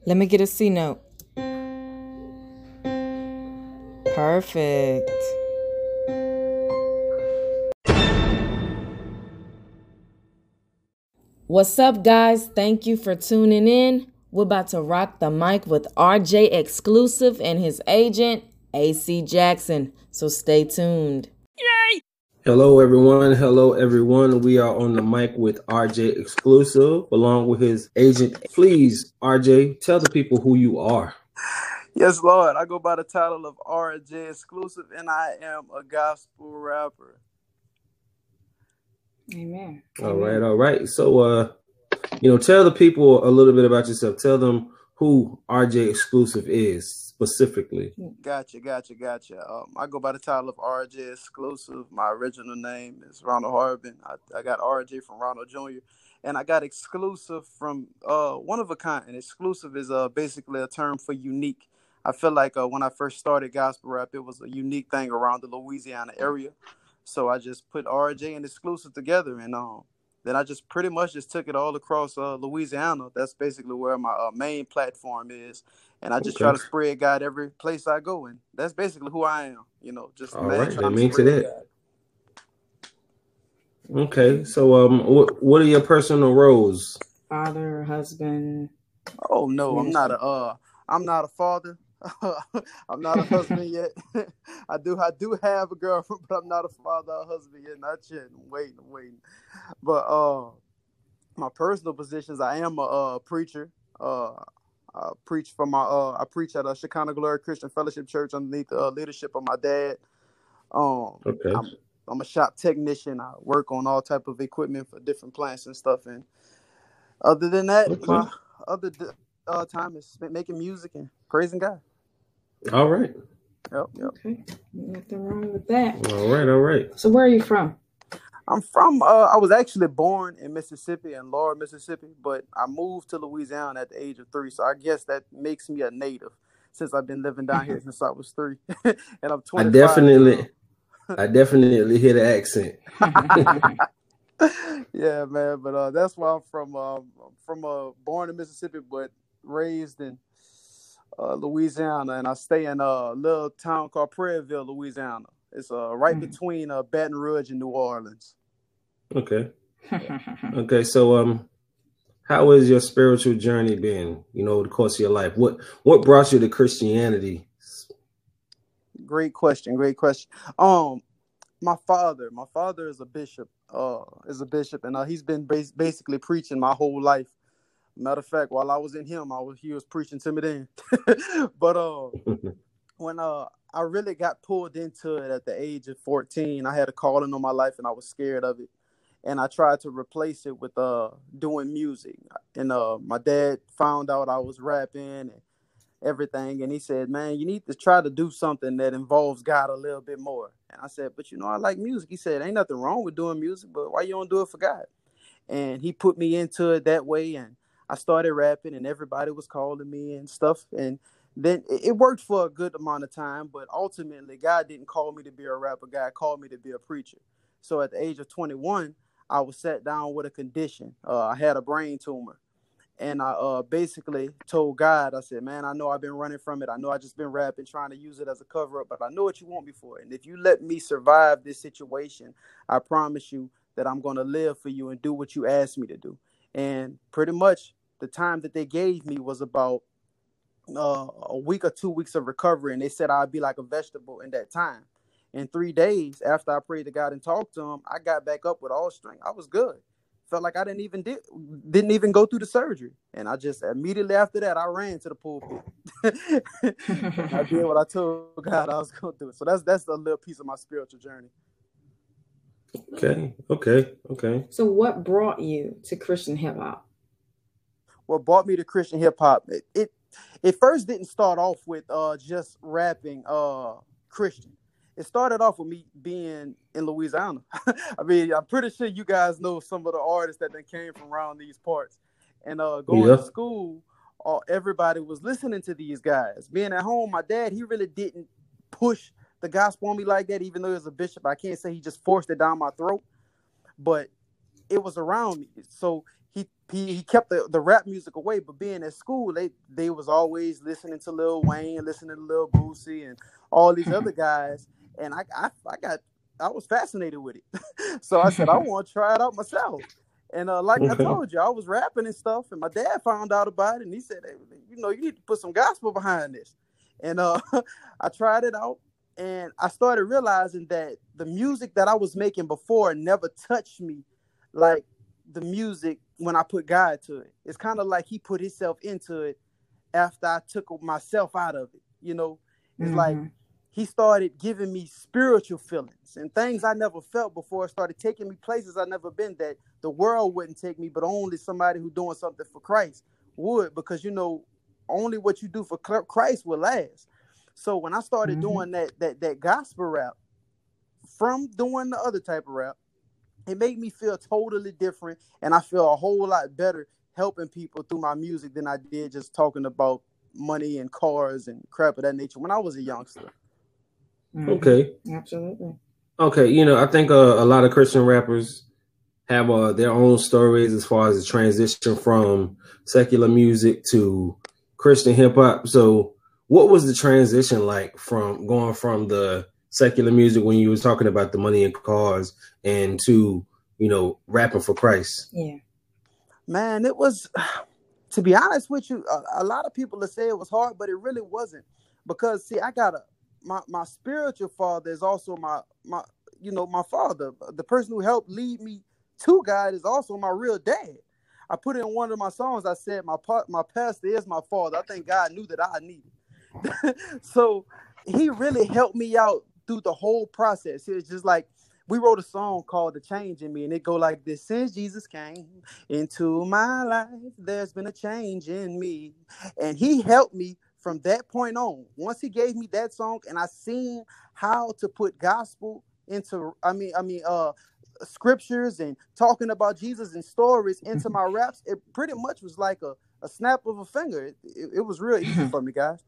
Let me get a C note. Perfect. What's up, guys? Thank you for tuning in. We're about to rock the mic with RJ Exclusive and his agent, AC Jackson. So stay tuned. Hello, everyone. Hello, everyone. We are on the mic with RJ Exclusive along with his agent. Please, RJ, tell the people who you are. Yes, Lord. I go by the title of RJ Exclusive, and I am a gospel rapper. Amen. All right. So, tell the people a little bit about yourself. Tell them who RJ Exclusive is specifically. Gotcha. I go by the title of RJ Exclusive. My original name is Ronald Harbin. I got RJ from Ronald Jr., and I got exclusive from one of a kind. And exclusive is basically a term for unique. I feel like when I first started gospel rap, it was a unique thing around the Louisiana area. So I just put RJ and exclusive together, and then I just pretty much just took it all across Louisiana. That's basically where my main platform is, and I just try to spread God every place I go, and that's basically who I am. Just all man right. trying That to means spread it. God. Okay. So, what are your personal roles? Father, husband. Oh no, I'm not a father. I'm not a husband yet. I do have a girlfriend, but I'm not a father or husband yet. Not yet. I'm waiting. But my personal positions, I am a preacher. I preach I preach at a Shekinah Glory Christian Fellowship Church underneath the leadership of my dad. Okay. I'm a shop technician. I work on all type of equipment for different plants and stuff. And other than that, my other time is spent making music and praising God. All right. Yep. Okay. Nothing wrong with that. All right. So where are you from? I'm from, I was actually born in Mississippi, in Laurel, Mississippi, but I moved to Louisiana at the age of 3. So I guess that makes me a native since I've been living down here since I was 3. And I'm 25. I definitely hear the accent. Yeah, man. But that's where I'm from. Born in Mississippi, but raised in Louisiana. And I stay in a little town called Prairieville, Louisiana. It's right between Baton Rouge and New Orleans. Okay. Okay. So, how has your spiritual journey been? The course of your life. What brought you to Christianity? Great question. My father is a bishop. And he's been basically preaching my whole life. Matter of fact, while I was in him, he was preaching to me then. But when I really got pulled into it at the age of 14, I had a calling on my life, and I was scared of it. And I tried to replace it with doing music. And my dad found out I was rapping and everything, and he said, man, you need to try to do something that involves God a little bit more. And I said, but I like music. He said, ain't nothing wrong with doing music, but why you don't do it for God? And he put me into it that way, and I started rapping, and everybody was calling me and stuff. And then it worked for a good amount of time, but ultimately God didn't call me to be a rapper. God called me to be a preacher. So at the age of 21, I was sat down with a condition. I had a brain tumor. And I basically told God, I said, man, I know I've been running from it. I know I just been rapping, trying to use it as a cover up, but I know what you want me for. And if you let me survive this situation, I promise you that I'm going to live for you and do what you asked me to do. And pretty much the time that they gave me was about a week or 2 weeks of recovery. And they said I'd be like a vegetable in that time. In 3 days after I prayed to God and talked to him, I got back up with all strength. I was good. Felt like I didn't even go through the surgery. And I just immediately after that, I ran to the pulpit. I did what I told God I was going to do. So that's a little piece of my spiritual journey. Okay. So what brought you to Christian hip hop? What brought me to Christian hip hop? It first didn't start off with just rapping Christian. It started off with me being in Louisiana. I mean, I'm pretty sure you guys know some of the artists that came from around these parts. And going to school, everybody was listening to these guys. Being at home, my dad, he really didn't push the gospel on me like that, even though he was a bishop. I can't say he just forced it down my throat, but it was around me. So he he kept the rap music away, but being at school, they was always listening to Lil Wayne, listening to Lil Boosie, and all these other guys, and I was fascinated with it. So I said I want to try it out myself. And like I told you, I was rapping and stuff, and my dad found out about it, and he said, hey, you need to put some gospel behind this. And I tried it out, and I started realizing that the music that I was making before never touched me like the music when I put God to it. It's kind of like he put himself into it after I took myself out of it. It's like he started giving me spiritual feelings and things I never felt before. Started taking me places I've never been that the world wouldn't take me, but only somebody who's doing something for Christ would, because only what you do for Christ will last. So when I started doing that gospel rap, from doing the other type of rap, it made me feel totally different, and I feel a whole lot better helping people through my music than I did just talking about money and cars and crap of that nature when I was a youngster. Okay. Absolutely. Okay, I think a lot of Christian rappers have their own stories as far as the transition from secular music to Christian hip hop. So what was the transition like from going from the secular music when you were talking about the money and cars and to, rapping for Christ? Yeah. Man, it was, to be honest with you, a lot of people say it was hard, but it really wasn't. Because, see, I got my spiritual father is also my father. The person who helped lead me to God is also my real dad. I put in one of my songs, I said, my pastor is my father. I think God knew that I needed. So he really helped me out through the whole process. It's just like, we wrote a song called The Change in Me, and it go like this: since Jesus came into my life, there's been a change in me. And he helped me from that point on. Once he gave me that song and I seen how to put gospel into, scriptures and talking about Jesus and stories into my raps, it pretty much was like a snap of a finger. It was real easy for me, guys.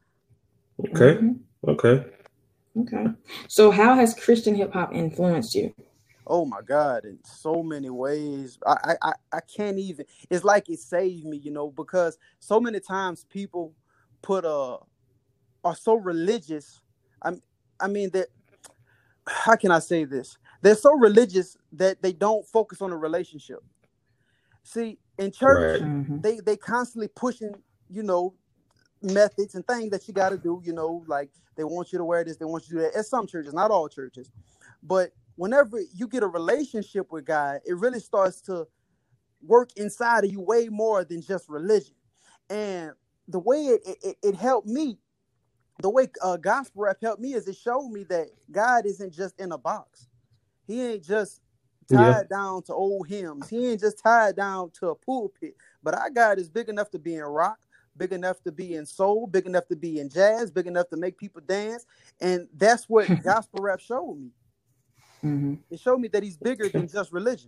Okay. Okay. So how has Christian hip hop influenced you? Oh my God, in so many ways. I can't even, it's like it saved me, because so many times people are so religious. I mean that, how can I say this? They're so religious that they don't focus on a relationship. See, in church, they constantly pushing, methods and things that you got to do, like they want you to wear this, they want you to do that. At some churches, not all churches, but whenever you get a relationship with God, it really starts to work inside of you way more than just religion. And the way it helped me, the way gospel rap helped me, is it showed me that God isn't just in a box. He ain't just tied down to old hymns. He ain't just tied down to a pulpit. But our God is big enough to be in rock, big enough to be in soul, big enough to be in jazz, big enough to make people dance. And that's what gospel rap showed me. It showed me that he's bigger than just religion.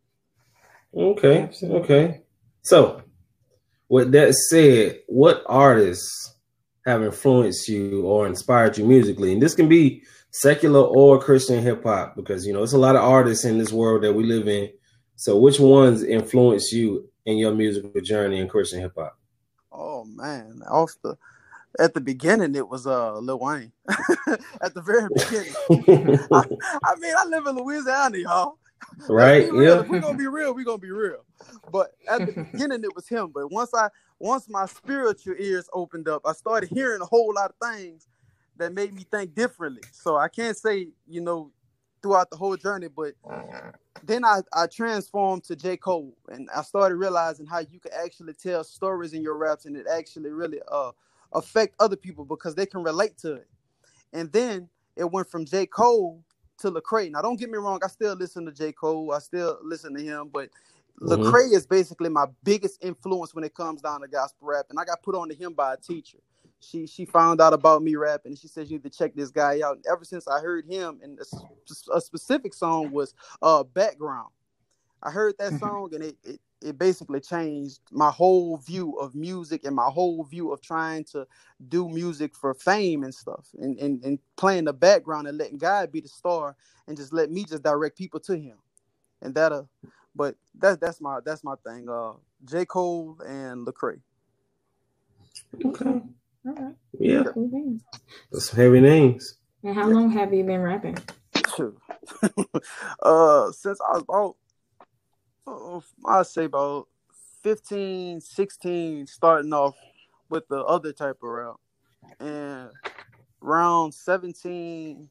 Okay. So, with that said, what artists have influenced you or inspired you musically? And this can be secular or Christian hip hop, because it's a lot of artists in this world that we live in. So which ones influenced you in your musical journey in Christian hip hop? Oh man, at the beginning it was Lil Wayne. At the very beginning. I live in Louisiana, y'all. Right? Yeah. If we're gonna be real. But at the beginning it was him. But once my spiritual ears opened up, I started hearing a whole lot of things that made me think differently. So I can't say, throughout the whole journey, but then I transformed to J. Cole, and I started realizing how you can actually tell stories in your raps, and it actually really affect other people because they can relate to it. And then it went from J. Cole to Lecrae. Now, don't get me wrong, I still listen to J. Cole, I still listen to him, but Lecrae is basically my biggest influence when it comes down to gospel rap, and I got put on to him by a teacher. She found out about me rapping, and she said, you need to check this guy out. And ever since I heard him, and a specific song was Background. I heard that song, and it basically changed my whole view of music and my whole view of trying to do music for fame and stuff, and playing the background and letting God be the star and just let me just direct people to him. And that'll But that's my thing. J. Cole and Lecrae. Okay. All right. Yeah. Cool beans. That's some heavy names. And how long have you been rapping? Since I was about, I'd say about 15, 16, starting off with the other type of rap. And around 17,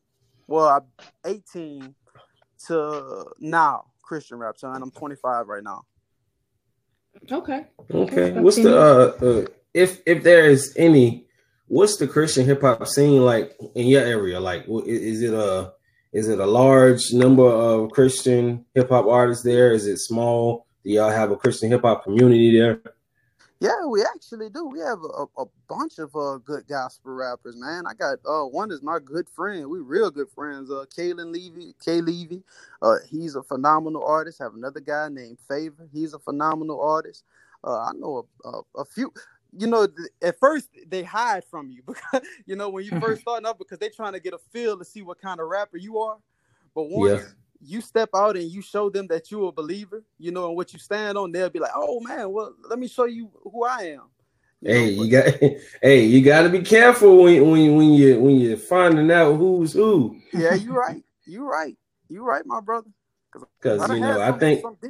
18 to now, Christian rap. So I'm 25 right now. Okay. What's the if there is any, what's the Christian hip hop scene like in your area? Like, is it a large number of Christian hip hop artists there? Is it small? Do y'all have a Christian hip hop community there? Yeah, we actually do. We have a bunch of good gospel rappers, man. I got one is my good friend. We real good friends. Kay Levy. He's a phenomenal artist. Have another guy named Favor. He's a phenomenal artist. I know a few. You know, at first they hide from you because you know when you first starting up because they're trying to get a feel to see what kind of rapper you are. But once you step out and you show them that you're a believer, you know, and what you stand on, they'll be like, "Oh man, well, let me show you who I am." You got to be careful when you're finding out who's who. Yeah, you're right. You're right, my brother. Because you know, I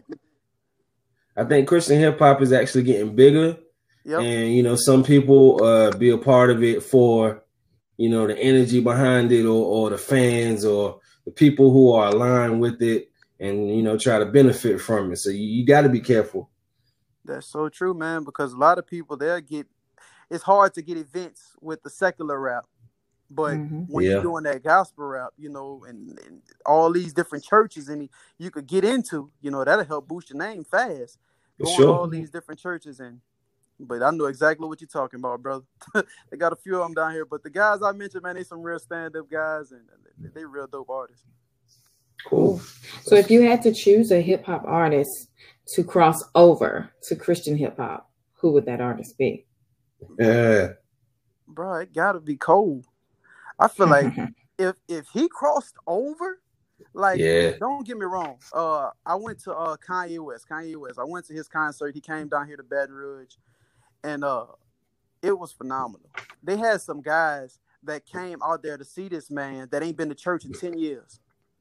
think Christian hip hop is actually getting bigger. Yep. And you know, some people be a part of it for, you know, the energy behind it, or the fans, or the people who are aligned with it, and you know, try to benefit from it. So you got to be careful. That's so true, man. Because a lot of people it's hard to get events with the secular rap, but when you're doing that gospel rap, you know, and all these different churches, and you could get into, you know, that'll help boost your name fast. Going to all these different churches and. But I know exactly what you're talking about, brother. They got a few of them down here. But the guys I mentioned, man, they some real stand-up guys, and they real dope artists. Cool. So if you had to choose a hip-hop artist to cross over to Christian hip-hop, who would that artist be? Bro, it got to be Cole. I feel like if he crossed over, like, don't get me wrong. I went to Kanye West. I went to his concert. He came down here to Baton Rouge. And it was phenomenal. They had some guys that came out there to see this man that ain't been to church in 10 years.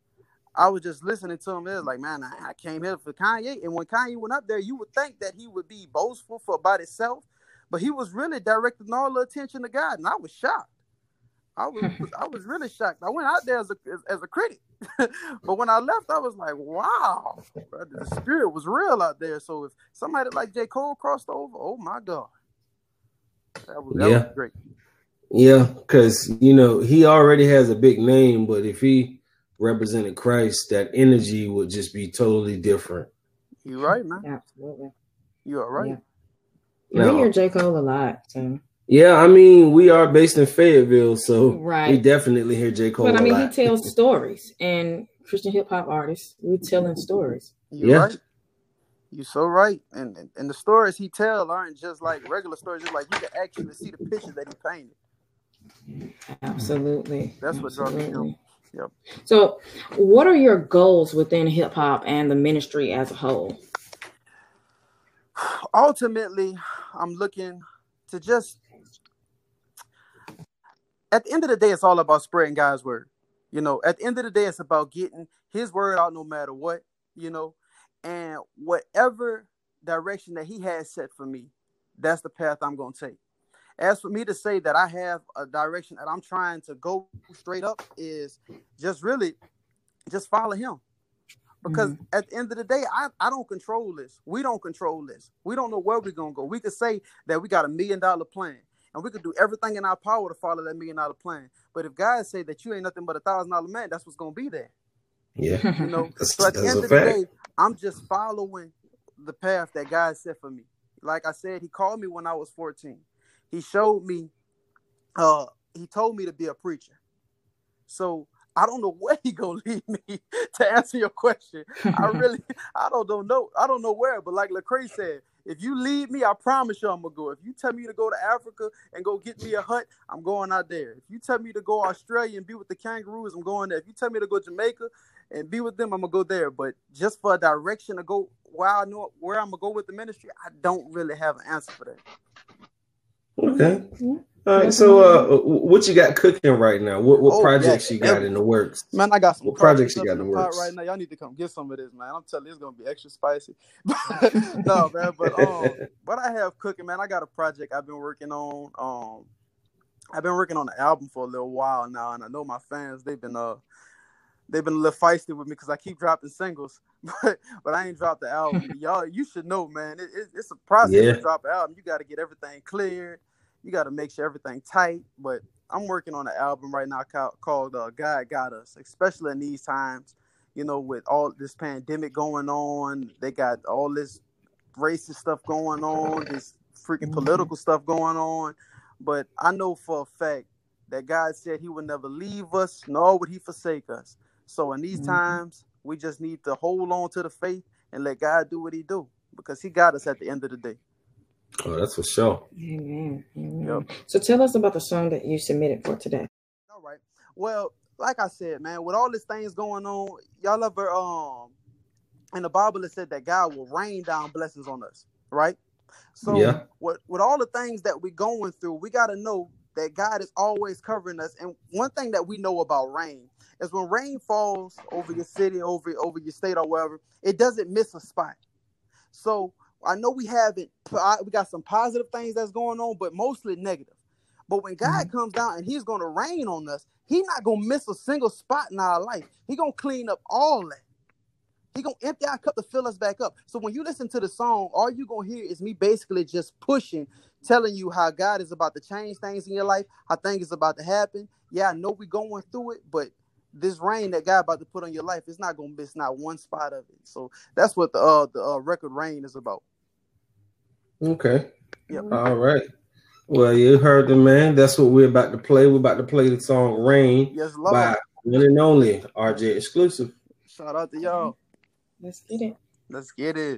I was just listening to him. It was like, man, I came here for Kanye. And when Kanye went up there, you would think that he would be boastful about himself. But he was really directing all the attention to God. And I was shocked. I was really shocked. I went out there as a critic. But when I left, I was like, wow, bro, the spirit was real out there. So if somebody like J. Cole crossed over, oh my God. That was great. Yeah, because, you know, he already has a big name, but if he represented Christ, that energy would just be totally different. You're right, man. Absolutely. You are right. Yeah. We hear J. Cole a lot, so. Yeah, I mean, we are based in Fayetteville, so we definitely hear J. Cole a lot. But I mean, he tells stories, and Christian hip-hop artists, we're telling stories. You're right. You're so right. And the stories he tells aren't just like regular stories. It's like you can actually see the picture that he painted. Absolutely. That's what draws me in. Yep. So what are your goals within hip-hop and the ministry as a whole? Ultimately, I'm looking to just... At the end of the day, it's all about spreading God's word. You know, at the end of the day, it's about getting his word out no matter what, you know, and whatever direction that he has set for me, that's the path I'm going to take. As for me to say that I have a direction that I'm trying to go straight up is just really just follow him. Because at the end of the day, I don't control this. We don't control this. We don't know where we're going to go. We could say that we got $1 million plan. And we could do everything in our power to follow that $1 million plan. But if God say that you ain't nothing but $1,000 man, that's what's going to be there. Yeah. You know? So at the end of the day, I'm just following the path that God set for me. Like I said, he called me when I was 14. He showed me, he told me to be a preacher. So I don't know where he gonna lead me to answer your question. I don't know. I don't know where, but like Lecrae said, if you lead me, I promise you I'm gonna go. If you tell me to go to Africa and go get me a hut, I'm going out there. If you tell me to go Australia and be with the kangaroos, I'm going there. If you tell me to go Jamaica and be with them, I'm gonna go there. But just for a direction to go where I know where I'm gonna go with the ministry, I don't really have an answer for that. Okay. All right. So, what you got cooking right now? What projects you got in the works? Man, I got some projects you got in the works right now. Y'all need to come get some of this, man. I'm telling you, it's gonna be extra spicy. No, man. But what I have cooking, man, I got a project I've been working on. I've been working on the album for a little while now, and I know my fans, they've been a little feisty with me because I keep dropping singles, but I ain't dropped the album. Y'all, you should know, man. It's a process to drop an album. You got to get everything cleared. You got to make sure everything tight. But I'm working on an album right now called God Got Us, especially in these times, you know, with all this pandemic going on. They got all this racist stuff going on, this freaking political stuff going on. But I know for a fact that God said he would never leave us, nor would he forsake us. So in these times, we just need to hold on to the faith and let God do what he do, because he got us at the end of the day. Oh, that's for sure. Amen. Yep. So tell us about the song that you submitted for today. All right. Well, like I said, man, with all these things going on, y'all ever in the Bible it said that God will rain down blessings on us, right? So with all the things that we're going through, we got to know that God is always covering us. And one thing that we know about rain is when rain falls over your city, over your state or wherever, it doesn't miss a spot. So I know we got some positive things that's going on, but mostly negative. But when God comes down and he's going to rain on us, he's not going to miss a single spot in our life. He's going to clean up all that. He's going to empty our cup to fill us back up. So when you listen to the song, all you're going to hear is me basically just pushing, telling you how God is about to change things in your life, how things is about to happen. Yeah, I know we're going through it, but this rain that God about to put on your life is not going to miss not one spot of it. So that's what the record Rain is about. Okay. Yep. All right. Well, you heard the man. That's what we're about to play. We're about to play the song Rain by one and only RJ Exclusive. Shout out to y'all. Let's get it. Let's get it.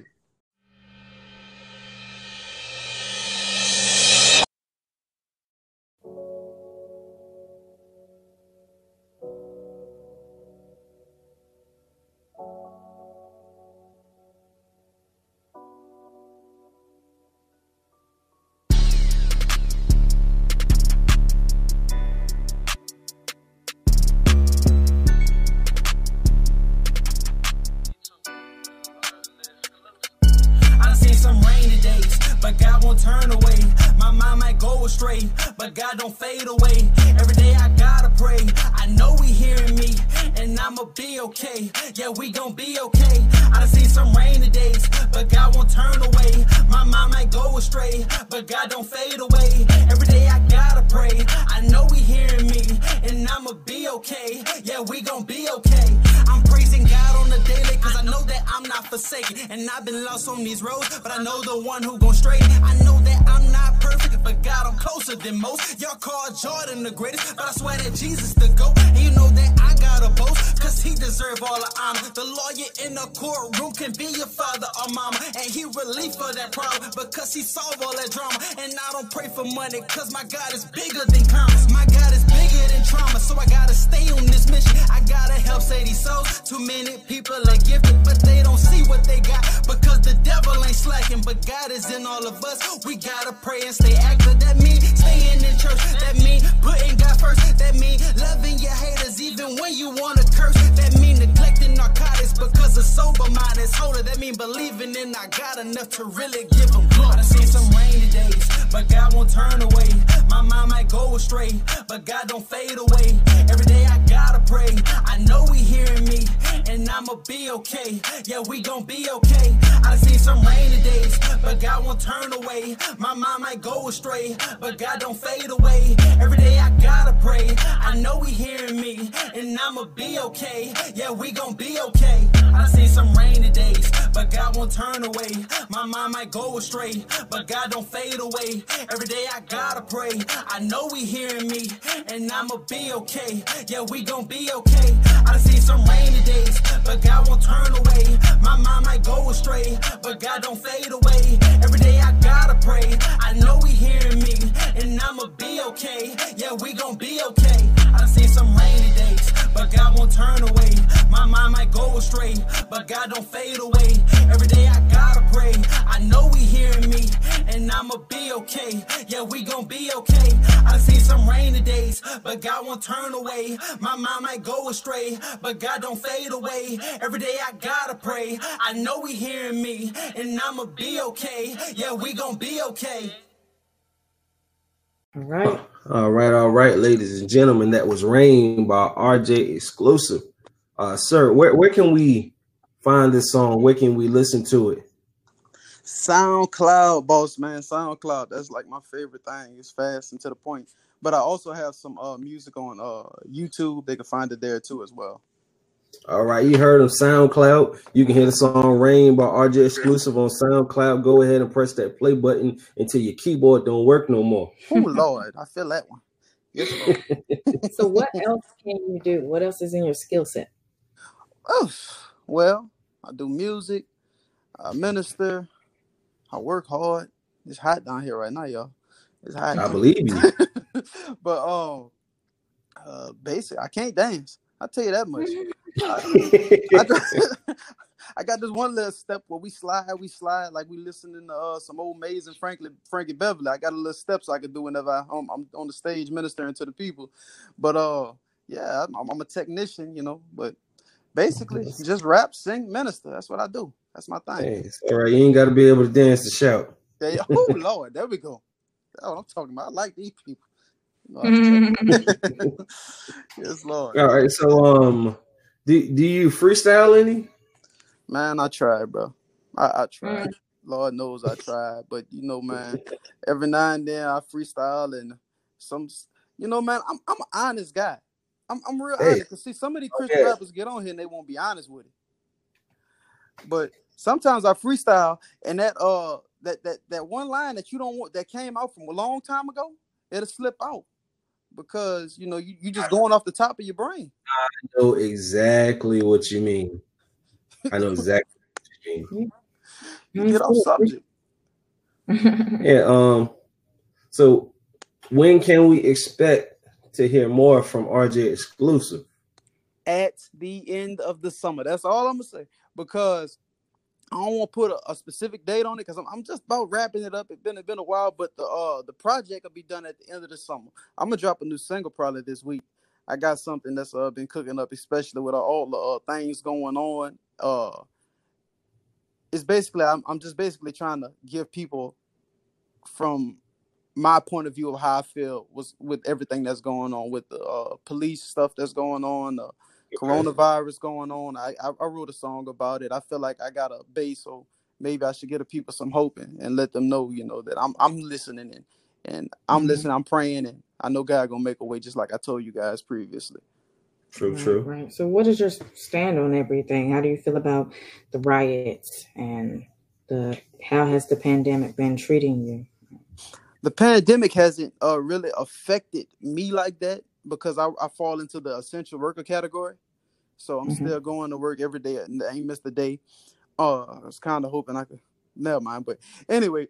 Turn away, my mind might go astray, but God don't fade away. Every day I gotta pray. I know he hearing me, and I'ma be okay. Yeah, we gon' be okay. I done seen some rainy days, but God won't turn away. My mind might go astray, but God don't fade away. Every day I gotta pray. I know he hearing me, and I'ma be okay. Yeah, we gon' be okay. I'm praising God on the daily, cause I know that I'm not forsaken. And I've been lost on these roads, but I know the one who gon' straight. I know that I'm not perfect, but God, I'm closer than most. Y'all call Jordan the greatest, but I swear that Jesus the GOAT. And you know that I gotta boast, cause he deserve all the honor. The lawyer in the courtroom can be your father or mama, and he relief for that problem, because he solve all that drama. And I don't pray for money, cause my God is bigger than commas. My God is bigger than trauma, so I gotta stay on this mission. I gotta help save these souls. Too many people are gifted, but they don't see what they got, because the devil ain't slacking, but God is in all of us. We gotta pray and stay active. That means staying in church. That means putting God first. That means loving your haters even when you wanna curse. That means neglecting narcotics, because a sober mind is holy. That means believing in I got enough to really give him glory. I done seen some rainy days, but God won't turn away. My mind might go astray, but God don't fade away. Every day I gotta pray. I know he hearing me, and I'ma be okay. Yeah, we gon' be okay. I done seen some rainy days, but God won't turn away. My mind might go astray, but God don't fade away. Every day I gotta pray. I know he hearing me, and I'ma be okay. Yeah, we gon' be okay. I done seen some rainy days, but God won't turn away. My mind might go astray, but God don't fade away. Every day I gotta pray. I know he hearing me, and I'ma be okay. Yeah, we gon' be okay. I done seen some rainy days, but God won't turn away. My mind might go astray, but God don't fade away. Every day I gotta pray. I know he hearing me, and I'ma be okay. Yeah, we gon' be okay. I done seen some rainy days, but God won't turn away. My mind might go go astray, but God don't fade away. Every day I gotta pray. I know He hearing me, and I'ma be okay. Yeah, we gon' be okay. I see some rainy days, but God won't turn away. My mind might go astray, but God don't fade away. Every day I gotta pray. I know He hearing me, and I'ma be okay. Yeah, we gon' be okay. All right. All right, ladies and gentlemen. That was Rain by RJ Exclusive. Sir, where can we find this song? Where can we listen to it? SoundCloud, boss man. SoundCloud. That's like my favorite thing. It's fast and to the point. But I also have some music on YouTube. They can find it there too as well. All right, you heard of SoundCloud. You can hear the song Rain by RJ Exclusive on SoundCloud. Go ahead and press that play button until your keyboard don't work no more. Oh, Lord. I feel that one. Yes, Lord. So what else can you do? What else is in your skill set? Oh, well, I do music. I minister. I work hard. It's hot down here right now, y'all. It's hot. I believe you. But basically, I can't dance. I'll tell you that much. I got this one little step where we slide like we listening to some old Mays and Frankie Beverly. I got a little step so I can do whenever I'm on the stage ministering to the people. But yeah, I'm a technician, you know. But basically, just rap, sing, minister. That's what I do. That's my thing. Hey, it's all right. You ain't got to be able to dance to shout. Yeah. Oh Lord, there we go. That's what I'm talking about. I like these people. Yes, Lord. All right. So, do you freestyle any? Man, I tried, bro. I tried. Lord knows I tried. But you know, man, every now and then I freestyle and some, you know, man, I'm an honest guy. I'm real honest. Cause see, some of these Christian rappers get on here and they won't be honest with it. But sometimes I freestyle and that one line that you don't want that came out from a long time ago, it'll slip out. Because you know you just going off the top of your brain. I know exactly what you mean. I know exactly what you mean. You get off subject. Yeah. So when can we expect to hear more from RJ Exclusive? At the end of the summer. That's all I'm gonna say. Because I don't want to put a specific date on it because I'm just about wrapping it up. It's been a while, but the project will be done at the end of the summer. I'm gonna drop a new single probably this week. I got something that's been cooking up, especially with all the things going on. It's basically I'm just basically trying to give people from my point of view of how I feel with everything that's going on with the police stuff that's going on. Coronavirus going on. I wrote a song about it. I feel like I got a base, so maybe I should give the people some hope and let them know, you know, that I'm listening and I'm listening. I'm praying, and I know God gonna make a way, just like I told you guys previously. True. Right. So, what is your stand on everything? How do you feel about the riots and how has the pandemic been treating you? The pandemic hasn't really affected me like that because I fall into the essential worker category. So I'm still going to work every day and I ain't missed a day. I was kind of hoping I could. Never mind. But anyway,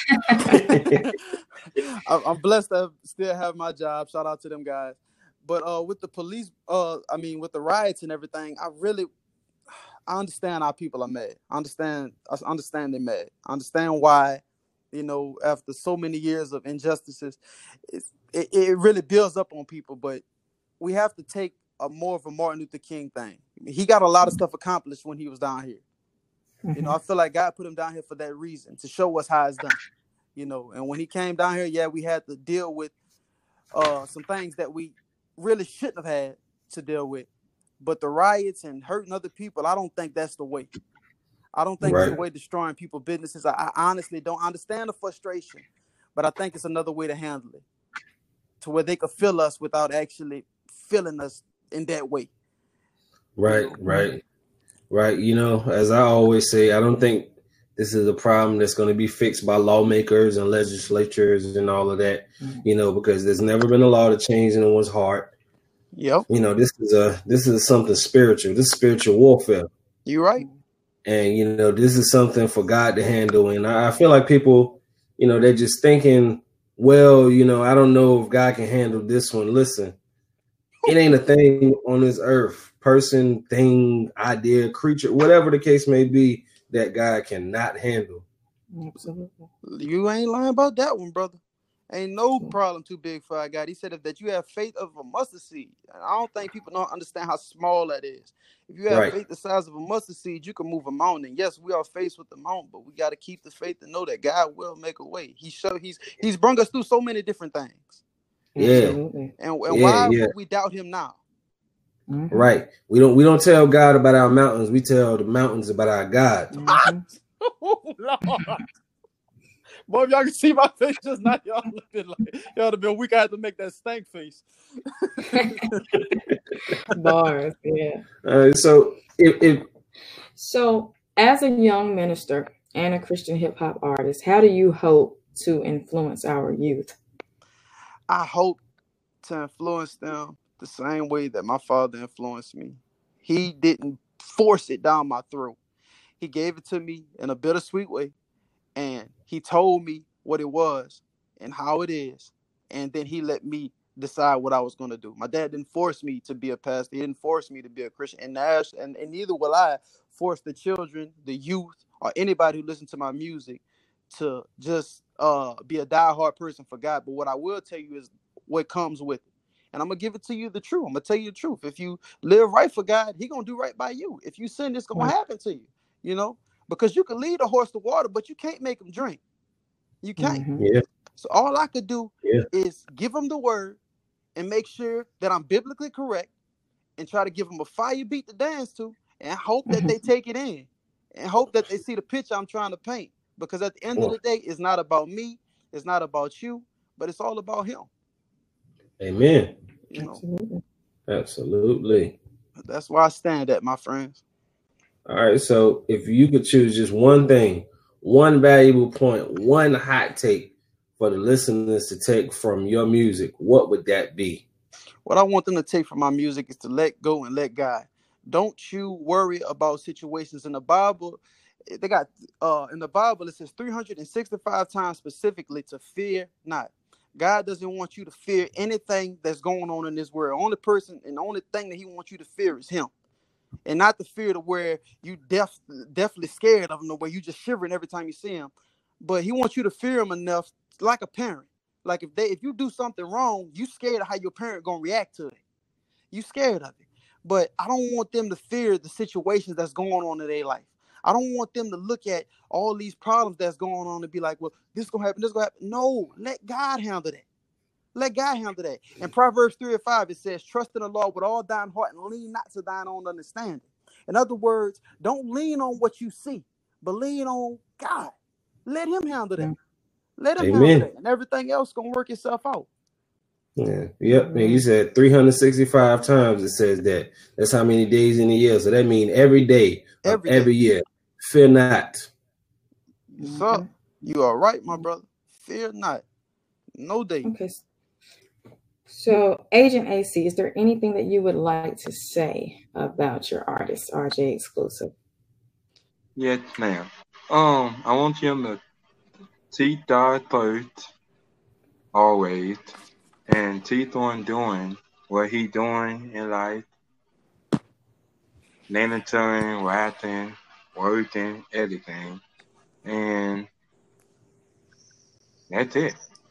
I'm blessed to still have my job. Shout out to them guys. But with the police, with the riots and everything, I understand how people are mad. I understand they're mad. I understand why, you know, after so many years of injustices, it really builds up on people. But we have to take more of a Martin Luther King thing. He got a lot of stuff accomplished when he was down here. You know, I feel like God put him down here for that reason, to show us how it's done. You know, and when he came down here, we had to deal with some things that we really shouldn't have had to deal with. But the riots and hurting other people, I don't think that's the way. I don't think it's the way destroying people's businesses. I honestly don't understand the frustration, but I think it's another way to handle it, to where they could feel us without actually feeling us in that way. Right. You know, as I always say, I don't think this is a problem that's going to be fixed by lawmakers and legislatures and all of that, you know, because there's never been a law to change anyone's heart. Yep. You know, this is something spiritual. This is spiritual warfare. You're right. And, you know, this is something for God to handle. And I feel like people, you know, they're just thinking, well, you know, I don't know if God can handle this one. Listen, it ain't a thing on this earth, person, thing, idea, creature, whatever the case may be, that God cannot handle. Absolutely. You ain't lying about that one, brother. Ain't no problem too big for our God. He said that you have faith of a mustard seed. And I don't think people don't understand how small that is. If you have Right. faith the size of a mustard seed, you can move a mountain. Yes, we are faced with the mountain, but we got to keep the faith and know that God will make a way. He's brought us through so many different things. Yeah. Absolutely. And Yeah, why yeah. would we doubt him now? Mhm. Right. We don't tell God about our mountains. We tell the mountains about our God. Mhm. Oh, Lord. Boy, if y'all can see my face just now, y'all would have been weak. I had to make that stank face. Bars, yeah. So if So, as a young minister and a Christian hip hop artist, how do you hope to influence our youth? I hope to influence them the same way that my father influenced me. He didn't force it down my throat. He gave it to me in a bittersweet way. And he told me what it was and how it is. And then he let me decide what I was going to do. My dad didn't force me to be a pastor. He didn't force me to be a Christian. And neither will I force the children, the youth, or anybody who listens to my music to just be a diehard person for God. But what I will tell you is what comes with it. And I'm going to give it to you the truth. I'm going to tell you the truth. If you live right for God, he going to do right by you. If you sin, it's going to happen to you, you know? Because you can lead a horse to water, but you can't make him drink. You can't. Mhm. yeah, So all I could do Yeah. is give him the word and make sure that I'm biblically correct and try to give them a fire beat to dance to and hope that they take it in and hope that they see the picture I'm trying to paint. Because at the end of the day, it's not about me. It's not about you, but it's all about him. amen. You know, Absolutely. Absolutely. that's where I stand at, my friends. All right. So if you could choose just one thing, one valuable point, one hot take for the listeners to take from your music, what would that be? What I want them to take from my music is to let go and let God. Don't you worry about situations. In the Bible, they got in the Bible, it says 365 times specifically to fear not. God doesn't want you to fear anything that's going on in this world. Only person and the only thing that he wants you to fear is him. And not the fear to where you definitely scared of him, the way you just shivering every time you see him. But he wants you to fear him enough, like a parent. Like if you do something wrong, you scared of how your parent gonna react to it. You scared of it. But I don't want them to fear the situations that's going on in their life. I don't want them to look at all these problems that's going on and be like, well, this gonna happen, this gonna happen. No, let God handle that. Let God handle that. In Proverbs 3:5, it says, trust in the Lord with all thine heart and lean not to thine own understanding. In other words, don't lean on what you see, but lean on God. Let him handle that. Let him Amen. handle that. And everything else gonna work itself out. Yeah. Yep. And you said 365 times it says that. That's how many days in a year. So that means every day of every year. Fear not. Yes, sir. You are right, my brother. Fear not. No day. Okay. So, Agent AC, is there anything that you would like to say about your artist, RJ Exclusive? Yes, ma'am. I want him to seek God first, always, and keep on doing what he doing in life, monitoring, rapping, working, everything, and that's it.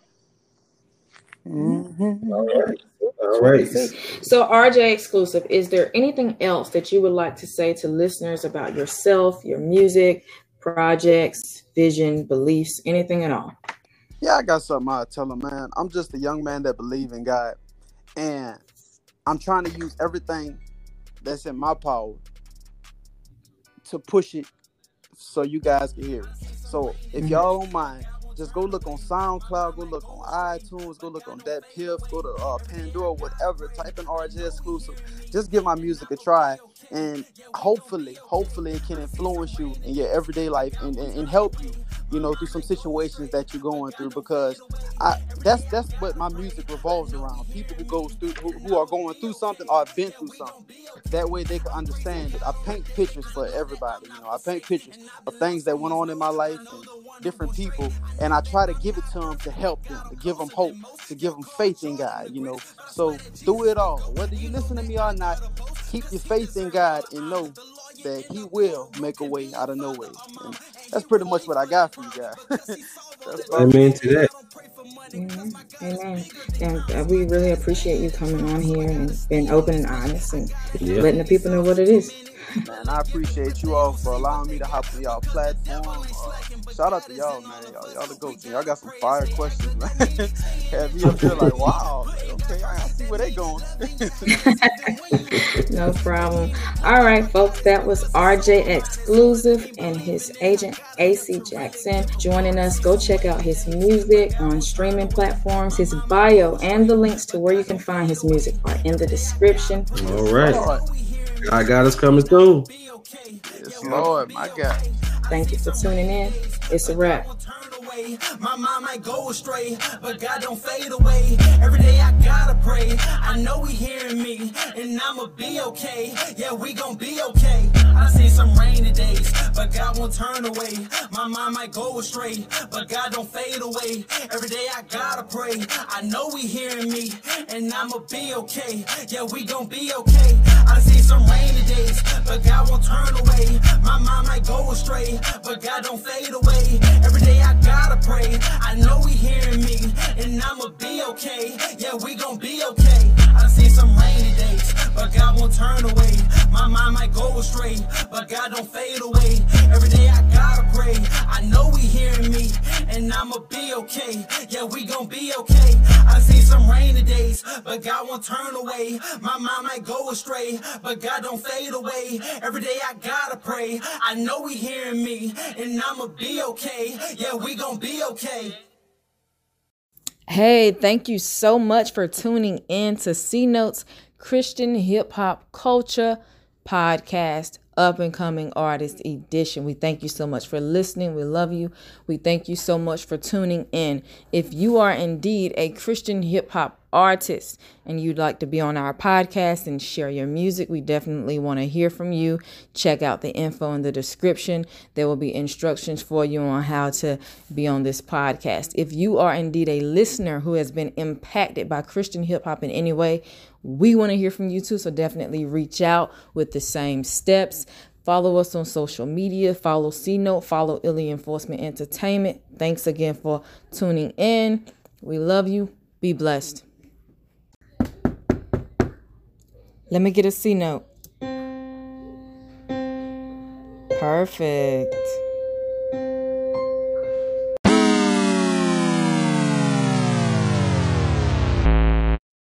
Mm-hmm. All right. So, RJ Exclusive, is there anything else that you would like to say to listeners about yourself, your music, projects, vision, beliefs, anything at all? Yeah, I got something I'll tell them, man. I'm just a young man that believes in God, and I'm trying to use everything that's in my power to push it so you guys can hear it. So if y'all don't mind, just go look on SoundCloud, go look on iTunes, go look on DatPiff, go to Pandora, whatever. Type in RJ Exclusive. Just give my music a try, and hopefully it can influence you in your everyday life and help you. through some situations that you're going through, because that's what my music revolves around. People who are going through something or have been through something. That way they can understand it. I paint pictures for everybody. I paint pictures of things that went on in my life and different people, and I try to give it to them to help them, to give them hope, to give them faith in God. So through it all, whether you listen to me or not, keep your faith in God and know that He will make a way out of no way. And that's pretty much what I got for you guys. Amen to that. Amen. And we really appreciate you coming on here and being open and honest and letting the people know what it is. Man, I appreciate you all for allowing me to hop on y'all platform. Shout out to y'all, man. Y'all the GOAT. Y'all got some fire questions, man. Have me up here like, wow, okay, I see where they going. No problem. All right, folks, that was RJ Exclusive and his agent AC Jackson joining us. Go check out his music on streaming platforms. His bio and the links to where you can find his music are in the description. All right. I got us coming soon. Yes, Lord, my God. Thank you for tuning in. It's a wrap. My mind might go astray, but God don't fade away. Every day I gotta pray. I know He hearing me, and I'ma be okay. Yeah, we gon' be okay. I see some rainy days, but God won't turn away. My mind might go astray, but God don't fade away. Every day I gotta pray. I know He hearing me, and I'ma be okay. Yeah, we gon' be okay. I see some rainy days, but God won't turn away. My mind might go astray, but God don't fade away. Every day I gotta pray. I know He hearing me, and I'ma be okay. Yeah, we gon' be okay. I see some rainy days, but God won't turn away. My mind might go astray, but God don't fade away. Every day I gotta pray. I know He hearing me, and I'ma be okay. Yeah, we gon' be okay. I see some rainy days, but God won't turn away. My mind might go astray, but God don't fade away. Every day I gotta pray. I know He hearing me, and I'ma be okay. Yeah, we gon' be okay. Hey, thank you so much for tuning in to C Notes Christian Hip Hop Culture Podcast, Up and Coming Artist Edition. We thank you so much for listening. We love you. We thank you so much for tuning in. If you are indeed a Christian hip hop artist and you'd like to be on our podcast and share your music, we definitely want to hear from you. Check out the info in the description. There will be instructions for you on how to be on this podcast. If you are indeed a listener who has been impacted by Christian hip hop in any way, we want to hear from you too. So definitely reach out with the same steps. Follow us on social media. Follow C Note. Follow Illy Enforcement Entertainment. Thanks again for tuning in. We love you. Be blessed. Let me get a C Note. Perfect.